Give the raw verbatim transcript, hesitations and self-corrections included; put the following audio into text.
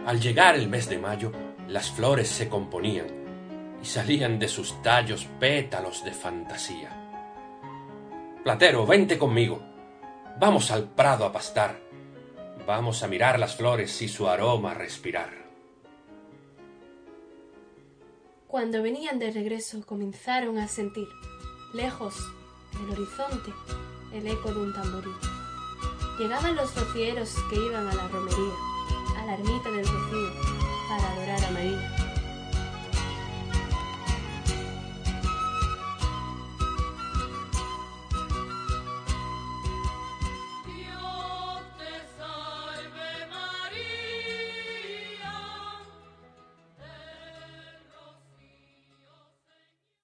Al llegar el mes de mayo, las flores se componían y salían de sus tallos pétalos de fantasía. Platero, vente conmigo. Vamos al prado a pastar. Vamos a mirar las flores y su aroma respirar. Cuando venían de regreso comenzaron a sentir, lejos, en el horizonte, el eco de un tamboril. Llegaban los rocieros que iban a la romería, a la ermita del Rocío, para adorar a María.